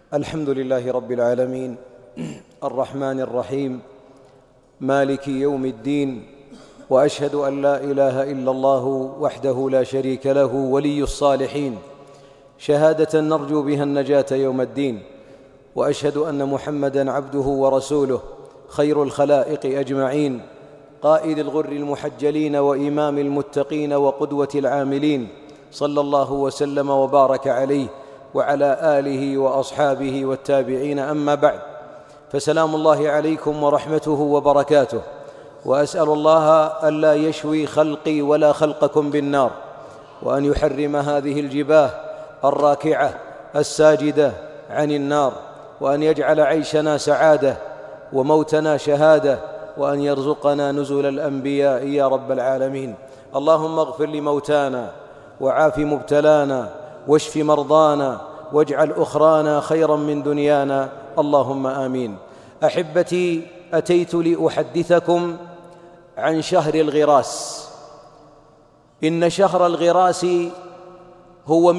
الحمد لله رب العالمين الرحمن الرحيم مالك يوم الدين، وأشهد أن لا إله إلا الله وحده لا شريك له ولي الصالحين، شهادة نرجو بها النجاة يوم الدين. وأشهد أن محمدًا عبده ورسوله خير الخلائق أجمعين، قائد الغر المحجلين وإمام المتقين وقدوة العاملين، صلى الله وسلم وبارك عليه وعلى آله وأصحابه والتابعين. أما بعد، فسلام الله عليكم ورحمته وبركاته، وأسأل الله ألا يشوي خلقي ولا خلقكم بالنار، وأن يحرم هذه الجباه الراكعة الساجدة عن النار، وأن يجعل عيشنا سعادة وموتنا شهادة، وأن يرزقنا نزل الأنبياء يا رب العالمين. اللهم اغفر لموتانا وعاف مبتلانا واشف مرضانا واجعل أخرانا خيرا من دنيانا، اللهم آمين. أحبتي، أتيت لأحدثكم عن شهر الغراس. إن شهر الغراس هو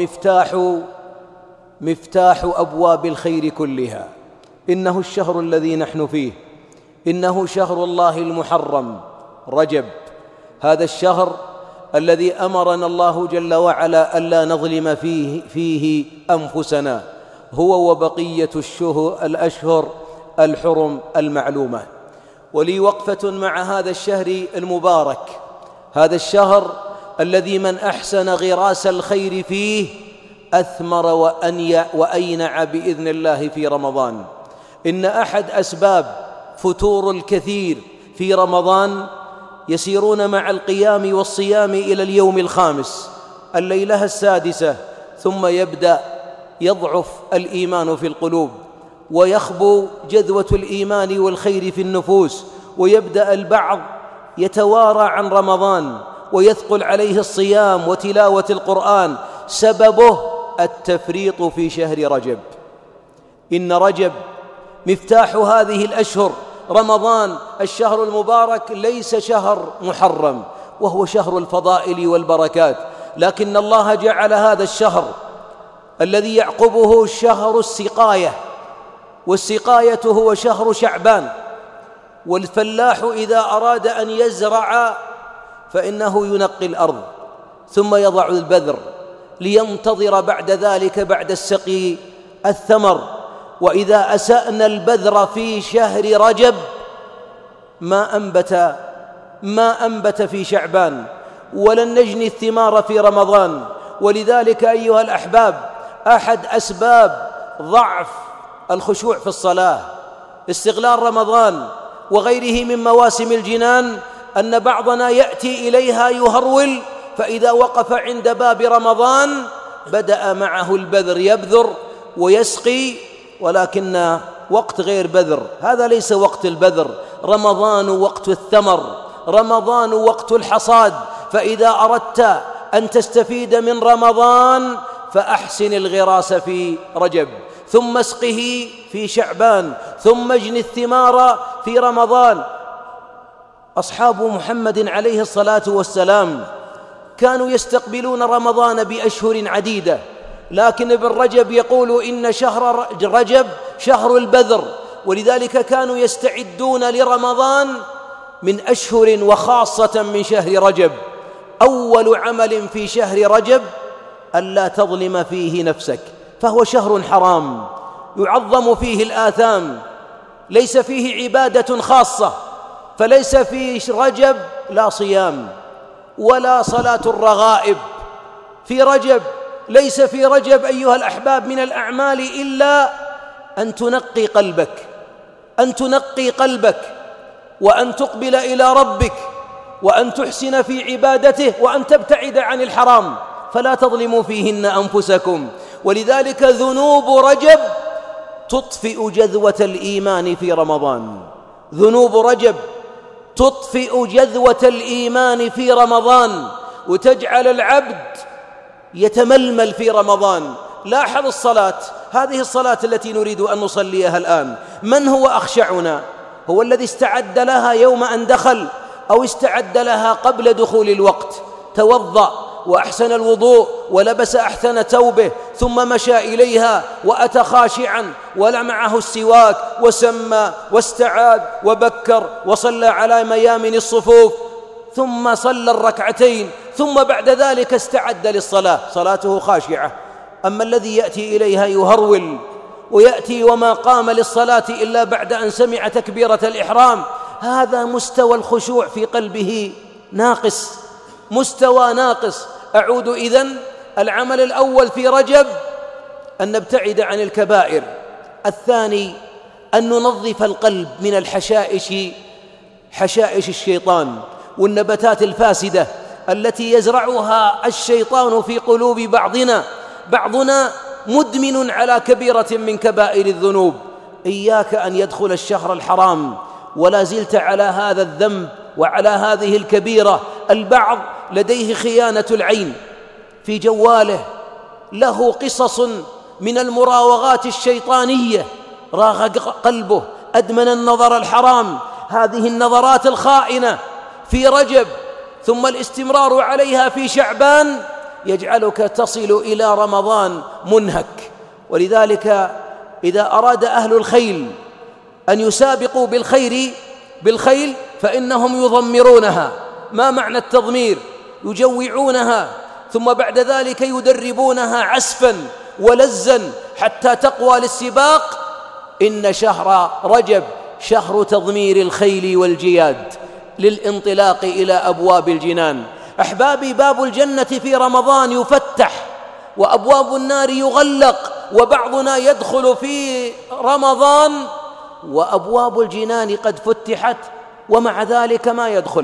مفتاح أبواب الخير كلها. إنه الشهر الذي نحن فيه، إنه شهر الله المحرم رجب، هذا الشهر الذي أمرنا الله جل وعلا ألا نظلم فيه أنفسنا، هو وبقية الأشهر الحرم المعلومة. ولي وقفة مع هذا الشهر المبارك، هذا الشهر الذي من أحسن غراس الخير فيه أثمر وأينع بإذن الله في رمضان. إن أحد أسباب فتور الكثير في رمضان يسيرون مع القيام والصيام إلى اليوم الخامس، الليلة السادسة، ثم يبدأ يضعف الإيمان في القلوب، ويخبو جذوة الإيمان والخير في النفوس، ويبدأ البعض يتوارى عن رمضان ويثقل عليه الصيام وتلاوة القرآن، سببه التفريط في شهر رجب. إن رجب مفتاح هذه الأشهر. رمضان الشهر المبارك ليس شهر محرم، وهو شهر الفضائل والبركات، لكن الله جعل هذا الشهر الذي يعقبه شهر السقاية، والسقاية هو شهر شعبان. والفلاح إذا أراد أن يزرع فإنه ينقي الأرض ثم يضع البذر لينتظر بعد ذلك بعد السقي الثمر. وإذا أسأنا البذر في شهر رجب ما أنبت في شعبان، ولن نجني الثمار في رمضان. ولذلك أيها الأحباب، أحد أسباب ضعف الخشوع في الصلاة، استغلال رمضان وغيره من مواسم الجنان، أن بعضنا يأتي إليها يهرول، فإذا وقف عند باب رمضان بدأ معه البذر، يبذر ويسقي، ولكن وقت غير بذر. هذا ليس وقت البذر، رمضان وقت الثمر، رمضان وقت الحصاد. فإذا أردت أن تستفيد من رمضان فأحسن الغراس في رجب، ثم اسقه في شعبان، ثم اجن الثمار في رمضان. أصحاب محمد عليه الصلاة والسلام كانوا يستقبلون رمضان بأشهر عديدة، لكن ابن رجب يقول إن شهر رجب شهر البذر، ولذلك كانوا يستعدون لرمضان من أشهر، وخاصة من شهر رجب. أول عمل في شهر رجب ألا تظلم فيه نفسك، فهو شهر حرام يعظم فيه الآثام، ليس فيه عبادة خاصة، فليس في رجب لا صيام ولا صلاة الرغائب. في رجب ليس في رجب أيها الأحباب من الأعمال إلا أن تنقي قلبك وأن تقبل إلى ربك وأن تحسن في عبادته وأن تبتعد عن الحرام، فلا تظلموا فيهن أنفسكم. ولذلك ذنوب رجب تطفئ جذوة الإيمان في رمضان، ذنوب رجب تطفئ جذوة الإيمان في رمضان، وتجعل العبد يتململ في رمضان. لاحظ الصلاة، هذه الصلاة التي نريد أن نصليها الآن، من هو أخشعنا؟ هو الذي استعد لها يوم أن دخل، أو استعد لها قبل دخول الوقت، توضأ وأحسن الوضوء ولبس أحسن ثوبه ثم مشى إليها وأتى خاشعا ولمعه السواك وسمى واستعاذ وبكر وصلى على ميامن الصفوف ثم صلى الركعتين ثم بعد ذلك استعد للصلاة، صلاته خاشعة. أما الذي يأتي إليها يهرول ويأتي وما قام للصلاة إلا بعد أن سمع تكبيرة الإحرام، هذا مستوى الخشوع في قلبه ناقص، مستوى ناقص. أعود إذن، العمل الأول في رجب أن نبتعد عن الكبائر. الثاني أن ننظف القلب من الحشائش، حشائش الشيطان والنباتات الفاسدة التي يزرعها الشيطان في قلوب بعضنا مدمن على كبيرة من كبائر الذنوب. إياك أن يدخل الشهر الحرام ولا زلت على هذا الذنب وعلى هذه الكبيرة. البعض لديه خيانة العين في جواله، له قصص من المراوغات الشيطانية، راغ قلبه، أدمن النظر الحرام. هذه النظرات الخائنة في رجب ثم الاستمرار عليها في شعبان يجعلك تصل إلى رمضان منهك. ولذلك إذا أراد أهل الخيل أن يسابقوا بالخيل فإنهم يضمرونها. ما معنى التضمير؟ يجوعونها ثم بعد ذلك يدربونها عسفا ولزا حتى تقوى للسباق. إن شهر رجب شهر تضمير الخيل والجياد للانطلاق إلى أبواب الجنان. أحبابي، باب الجنة في رمضان يفتح وأبواب النار يغلق، وبعضنا يدخل في رمضان وأبواب الجنان قد فتحت ومع ذلك ما يدخل،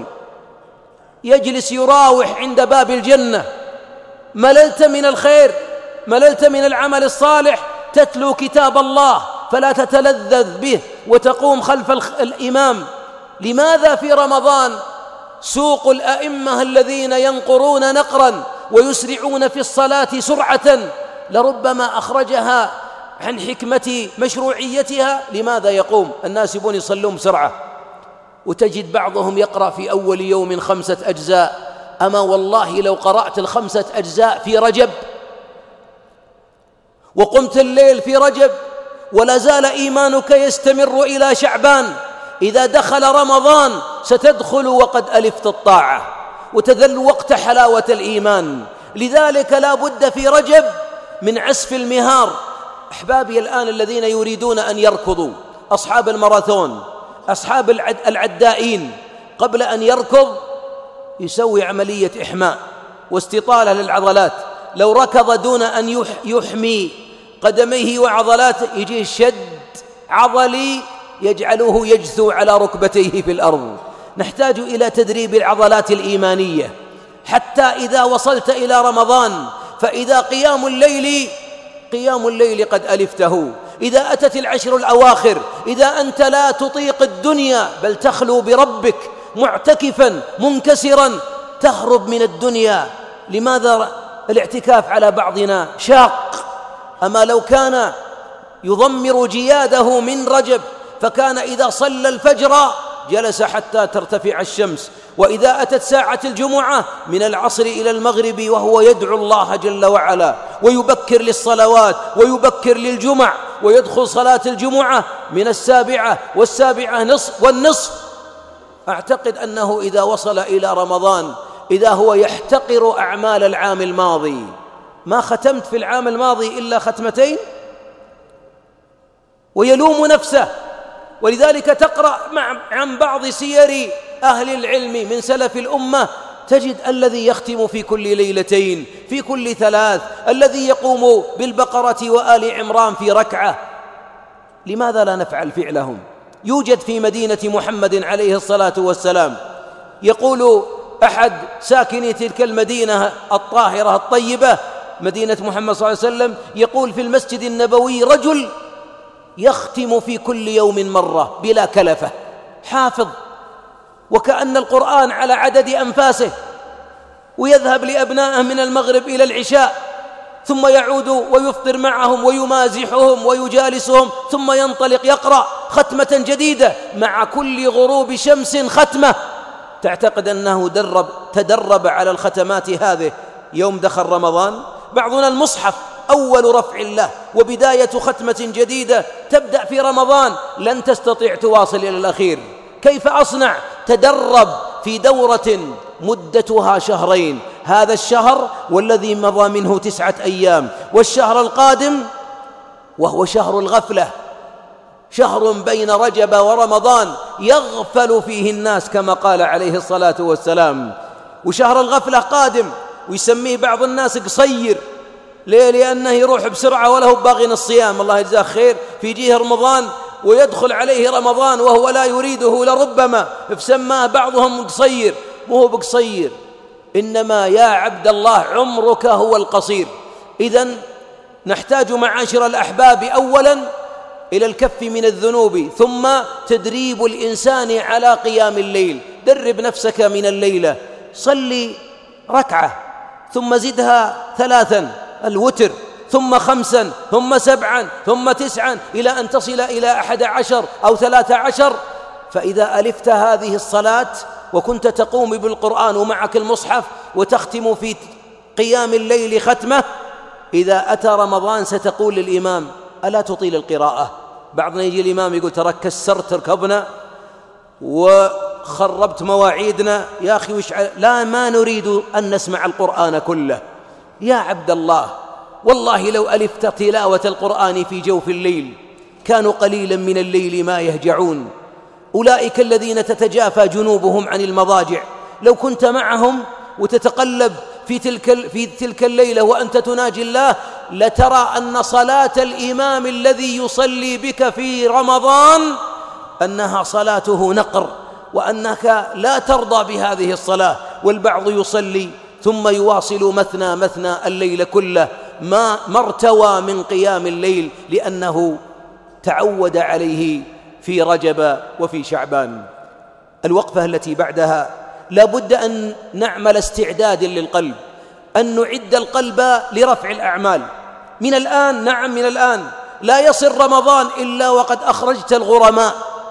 يجلس يراوح عند باب الجنة. مللت من الخير، مللت من العمل الصالح، تتلو كتاب الله فلا تتلذذ به وتقوم خلف الإمام. لماذا في رمضان سوق الأئمة الذين ينقرون نقرا ويسرعون في الصلاة سرعة لربما أخرجها عن حكمة مشروعيتها؟ لماذا يقوم الناس يبون يصلون بسرعة؟ وتجد بعضهم يقرأ في أول يوم 5 أجزاء. أما والله لو قرأت 5 أجزاء في رجب وقمت الليل في رجب ولا زال إيمانك يستمر إلى شعبان، إذا دخل رمضان ستدخل وقد ألفت الطاعة وتذل وقت حلاوة الإيمان. لذلك لا بد في رجب من عسف المهار. أحبابي الآن الذين يريدون أن يركضوا، أصحاب الماراثون، أصحاب العدائين، قبل أن يركض يسوي عملية إحماء واستطالة للعضلات. لو ركض دون أن يحمي قدميه وعضلاته يجيه شد عضلي يجعله يجثو على ركبتيه في الأرض. نحتاج إلى تدريب العضلات الإيمانية حتى إذا وصلت إلى رمضان فإذا قيام الليل قد ألفته، إذا أتت العشر الأواخر، إذا أنت لا تطيق الدنيا بل تخلو بربك معتكفا منكسرا تهرب من الدنيا. لماذا الاعتكاف على بعضنا شاق؟ أما لو كان يضمر جياده من رجب فكان إذا صلى الفجر جلس حتى ترتفع الشمس، وإذا أتت ساعة الجمعة من العصر إلى المغرب وهو يدعو الله جل وعلا ويبكر للصلوات ويبكر للجمع، ويدخل صلاة الجمعة من 7 والسابعة نصف والنصف. أعتقد أنه إذا وصل إلى رمضان إذا هو يحتقر أعمال العام الماضي. ما ختمت في العام الماضي إلا 2 ويلوم نفسه. ولذلك تقرأ عن بعض سير أهل العلم من سلف الأمة تجد الذي يختم في كل 2 ليلة، في كل 3، الذي يقوم بالبقرة وآل عمران في ركعة. لماذا لا نفعل فعلهم؟ يوجد في مدينة محمد عليه الصلاة والسلام، يقول أحد ساكني تلك المدينة الطاهرة الطيبة مدينة محمد صلى الله عليه وسلم، يقول في المسجد النبوي رجل يختم في كل يوم مرة بلا كلفة، حافظ وكأن القرآن على عدد أنفاسه، ويذهب لأبنائه من المغرب إلى العشاء ثم يعود ويفطر معهم ويمازحهم ويجالسهم ثم ينطلق يقرأ ختمة جديدة مع كل غروب شمس ختمة. تعتقد أنه تدرب على الختمات هذه يوم دخل رمضان. بعضنا المصحف أول رفع له وبداية ختمة جديدة تبدأ في رمضان، لن تستطيع تواصل إلى الأخير. كيف أصنع؟ تدرب في دورة مدتها شهرين، هذا الشهر والذي مضى منه 9 أيام، والشهر القادم وهو شهر الغفلة، شهر بين رجب ورمضان يغفل فيه الناس كما قال عليه الصلاة والسلام. وشهر الغفلة قادم، ويسميه بعض الناس قصير. ليه؟ لأنه يروح بسرعة وله باغين الصيام، الله يجزاه خير، في جيه رمضان ويدخل عليه رمضان وهو لا يريده لربما، فسماه بعضهم قصير. مو هو بقصير، إنما يا عبد الله عمرك هو القصير. إذن نحتاج معاشر الأحباب أولا إلى الكف من الذنوب، ثم تدريب الإنسان على قيام الليل. درب نفسك من الليلة، صلي ركعة ثم زدها 3 الوتر، ثم 5 ثم 7 ثم 9 إلى أن تصل إلى 11 أو 13. فإذا ألفت هذه الصلاة وكنت تقوم بالقرآن ومعك المصحف وتختم في قيام الليل ختمة، إذا أتى رمضان ستقول للإمام: ألا تطيل القراءة؟ بعضنا يجي الإمام يقول: ترى كسرت ركبنا وخربت مواعيدنا يا أخي، لا، ما نريد أن نسمع القرآن كله. يا عبد الله، والله لو ألفت تلاوة القرآن في جوف الليل كانوا قليلا من الليل ما يهجعون. أولئك الذين تتجافى جنوبهم عن المضاجع، لو كنت معهم وتتقلب في تلك الليلة وأنت تناجي الله، لترى أن صلاة الإمام الذي يصلي بك في رمضان أنها صلاته نقر، وأنك لا ترضى بهذه الصلاة. والبعض يصلي ثم يواصل مثنى الليل كله، ما ارتوى من قيام الليل، لأنه تعود عليه في رجب وفي شعبان. الوقفة التي بعدها لا بد أن نعمل استعداد للقلب، أن نعد القلب لرفع الأعمال من الآن. نعم، من الآن. لا يصل رمضان إلا وقد أخرجت الغرماء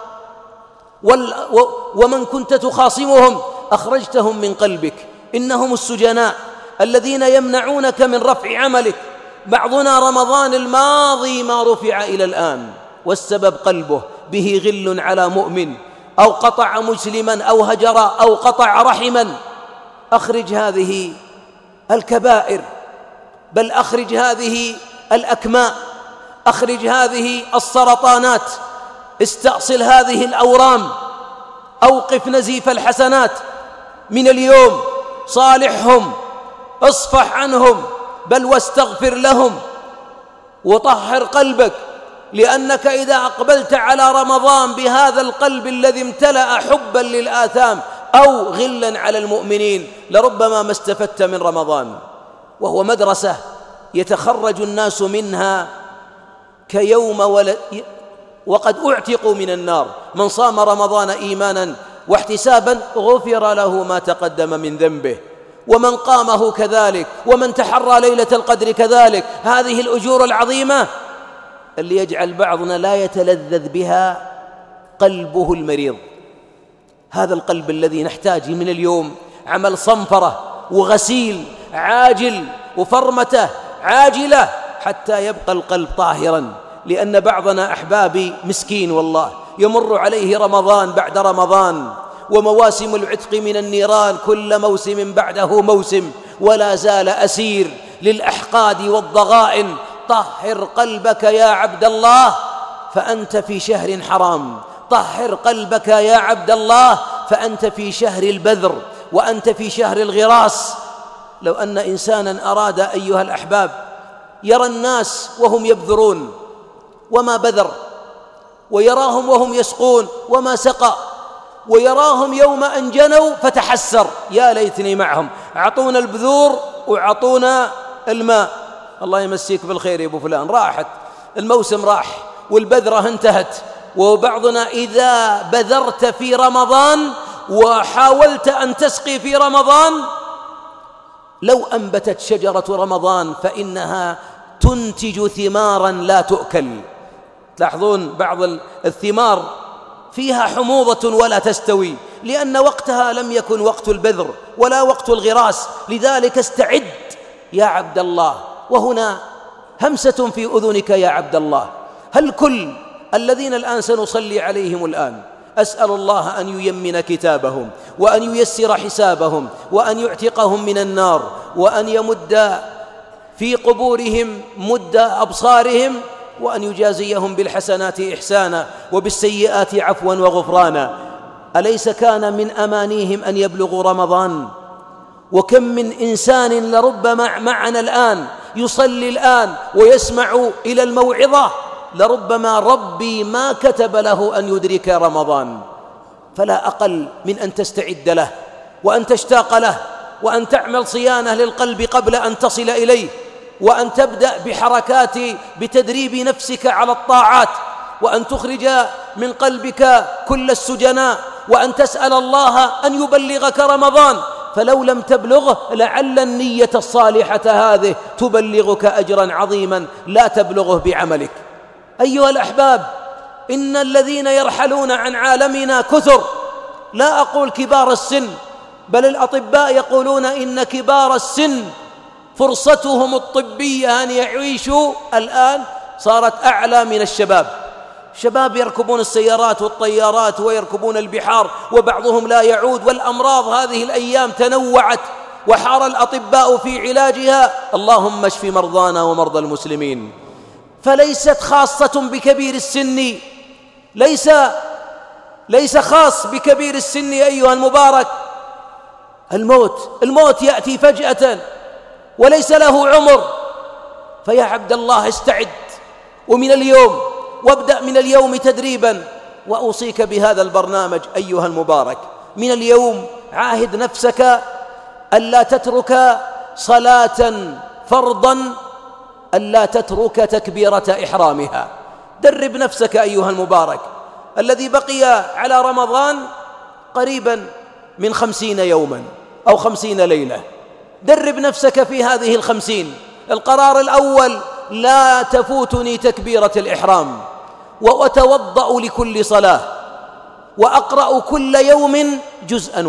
ومن كنت تخاصمهم أخرجتهم من قلبك. إنهم السجناء الذين يمنعونك من رفع عملك. بعضنا رمضان الماضي ما رفع إلى الآن، والسبب قلبه به غل على مؤمن، أو قطع مسلما، أو هجر، أو قطع رحما. أخرج هذه الكبائر، بل أخرج هذه الأكماء، أخرج هذه السرطانات، استأصل هذه الأورام، أوقف نزيف الحسنات من اليوم. صالحهم، اصفح عنهم، بل واستغفر لهم، وطهر قلبك. لأنك إذا أقبلت على رمضان بهذا القلب الذي امتلأ حبا للآثام أو غلا على المؤمنين، لربما ما استفدت من رمضان. وهو مدرسة يتخرج الناس منها كيوم وقد أعتقوا من النار. من صام رمضان إيمانا واحتسابا غفر له ما تقدم من ذنبه، ومن قامه كذلك، ومن تحرى ليلة القدر كذلك. هذه الأجور العظيمة اللي يجعل بعضنا لا يتلذذ بها قلبه المريض. هذا القلب الذي نحتاج من اليوم عمل صنفرة وغسيل عاجل وفرمته عاجلة حتى يبقى القلب طاهرا. لأن بعضنا أحبابي مسكين والله، يمر عليه رمضان بعد رمضان، ومواسم العتق من النيران كل موسم بعده موسم، ولا زال أسير للأحقاد والضغائن. طهر قلبك يا عبد الله فأنت في شهر حرام، طهر قلبك يا عبد الله فأنت في شهر البذر، وأنت في شهر الغراس. لو أن إنسانا أراد أيها الأحباب يرى الناس وهم يبذرون وما بذر، ويراهم وهم يسقون وما سقى، ويراهم يوم أن جنوا فتحسر: يا ليتني معهم، أعطونا البذور وأعطونا الماء. الله يمسيك بالخير يا أبو فلان، راحت الموسم، راح والبذرة انتهت. وبعضنا إذا بذرت في رمضان وحاولت أن تسقي في رمضان، لو أنبتت شجرة رمضان فإنها تنتج ثمارا لا تؤكل. تلاحظون بعض الثمار فيها حموضة ولا تستوي، لأن وقتها لم يكن وقت البذر ولا وقت الغراس. لذلك استعد يا عبد الله، وهنا همسة في أذنك يا عبد الله، هل كل الذين الآن سنصلي عليهم الآن أسأل الله أن ييمن كتابهم وأن ييسر حسابهم وأن يعتقهم من النار وأن يمد في قبورهم مد أبصارهم وأن يجازيهم بالحسنات إحسانا وبالسيئات عفوا وغفرانا. أليس كان من أمانيهم أن يبلغوا رمضان؟ وكم من إنسان لربما معنا الآن يصلي الآن ويسمع إلى الموعظة لربما ربي ما كتب له أن يدرك رمضان، فلا أقل من أن تستعد له وأن تشتاق له وأن تعمل صيانة للقلب قبل أن تصل إليه، وأن تبدأ بحركات بتدريب نفسك على الطاعات، وأن تخرج من قلبك كل السجناء، وأن تسأل الله أن يبلغك رمضان، فلو لم تبلغه لعل النية الصالحة هذه تبلغك أجرا عظيما لا تبلغه بعملك. أيها الأحباب، إن الذين يرحلون عن عالمنا كثر، لا أقول كبار السن، بل الأطباء يقولون إن كبار السن فرصتهم الطبية أن يعيشوا الآن صارت أعلى من الشباب. شباب يركبون السيارات والطيارات ويركبون البحار وبعضهم لا يعود، والأمراض هذه الأيام تنوعت وحار الأطباء في علاجها، اللهم اشف مرضانا ومرضى المسلمين. فليست خاصة بكبير السن، ليس خاص بكبير السن أيها المبارك. الموت يأتي فجأة وليس له عمر، فيا عبد الله استعد ومن اليوم، وابدأ من اليوم تدريبا، وأوصيك بهذا البرنامج أيها المبارك. من اليوم عاهد نفسك ألا تترك صلاة فرضا، ألا تترك تكبيرة إحرامها. درب نفسك أيها المبارك الذي بقي على رمضان قريبا من 50 يوما أو 50 ليلة، درب نفسك في هذه 50. القرار الأول: لا تفوتني تكبيرة الإحرام، وأتوضأ لكل صلاة، وأقرأ كل يوم جزءا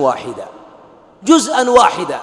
واحدا،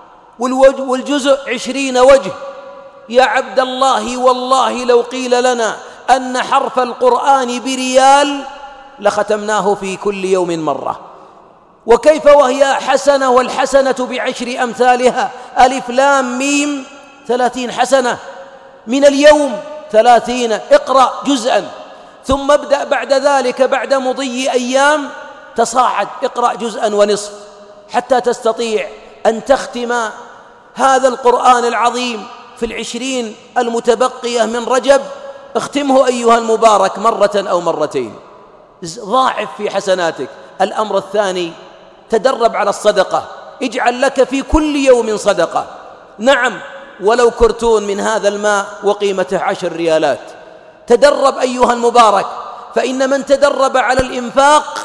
والجزء 20 وجه. يا عبد الله، والله لو قيل لنا أن حرف القرآن بريال لختمناه في كل يوم مرة. وكيف وهي حسنة، والحسنة ب10 أمثالها، ألف لام ميم 30 حسنة. من اليوم 30، اقرأ جزءا، ثم ابدأ بعد ذلك بعد مضي أيام تصاعد، اقرأ جزءا ونصف حتى تستطيع أن تختم هذا القرآن العظيم في 20 المتبقية من رجب. اختمه أيها المبارك مرة أو مرتين، ضاعف في حسناتك. الأمر الثاني: تدرب على الصدقة، اجعل لك في كل يوم صدقة، نعم ولو كرتون من هذا الماء وقيمته 10 ريالات. تدرب أيها المبارك، فإن من تدرب على الإنفاق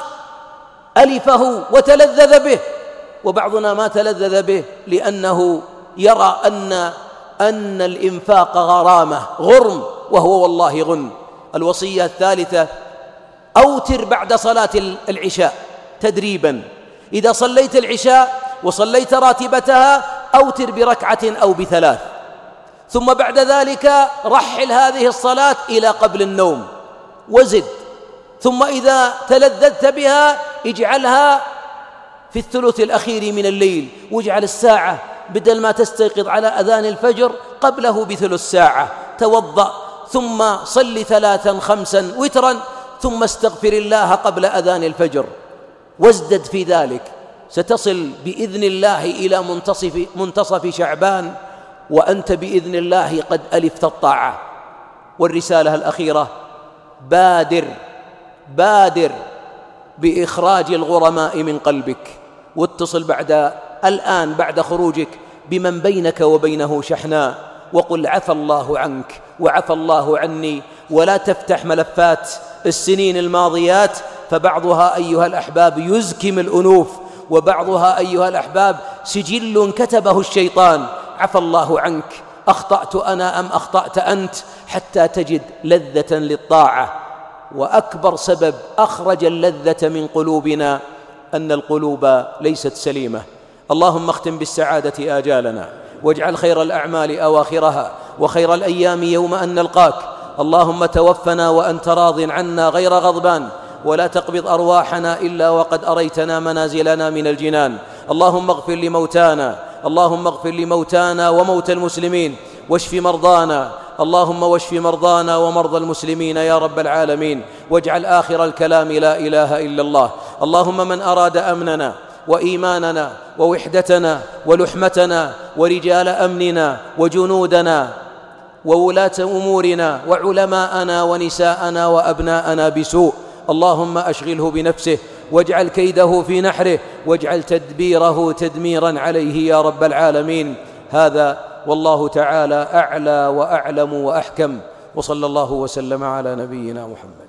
ألفه وتلذذ به، وبعضنا ما تلذذ به لأنه يرى أن الإنفاق غرم، وهو والله غنم. الوصية الثالثة: أوتر بعد صلاة العشاء تدريبا. إذا صليت العشاء وصليت راتبتها أوتر بركعة أو ب3، ثم بعد ذلك رحل هذه الصلاة إلى قبل النوم وزد، ثم إذا تلذذت بها اجعلها في الثلث الأخير من الليل، واجعل الساعة بدل ما تستيقظ على أذان الفجر قبله بثلث ساعة. توضأ ثم صل 3 5 وترا، ثم استغفر الله قبل أذان الفجر، وازدد في ذلك. ستصل بإذن الله إلى منتصف شعبان وأنت بإذن الله قد ألفت الطاعة. والرسالة الأخيرة: بادر بإخراج الغرماء من قلبك، واتصل بعد خروجك بمن بينك وبينه شحناء، وقل: عفى الله عنك وعفى الله عني. ولا تفتح ملفات السنين الماضيات، فبعضها أيها الأحباب يزكم الأنوف، وبعضها أيها الأحباب سجل كتبه الشيطان. عفى الله عنك، أخطأت أنا أم أخطأت أنت، حتى تجد لذة للطاعة. وأكبر سبب أخرج اللذة من قلوبنا أن القلوب ليست سليمة. اللهم اختم بالسعادة آجالنا، واجعل خير الأعمال أواخرها وخير الأيام يوم أن نلقاك. اللهم توفنا وأنت راض عنا غير غضبان، ولا تقبض أرواحنا إلا وقد أريتنا منازلنا من الجنان. اللهم اغفر لموتانا، اللهم اغفر لموتانا وموتى المسلمين، واشف مرضانا، اللهم واشف مرضانا ومرضى المسلمين يا رب العالمين. واجعل آخر الكلام لا إله إلا الله. اللهم من أراد أمننا وإيماننا ووحدتنا ولحمتنا ورجال أمننا وجنودنا وولاة أمورنا وعلماءنا ونساءنا وأبناءنا بسوء، اللهم أشغله بنفسه واجعل كيده في نحره واجعل تدبيره تدميرا عليه يا رب العالمين. هذا والله تعالى أعلى وأعلم وأحكم، وصلى الله وسلم على نبينا محمد.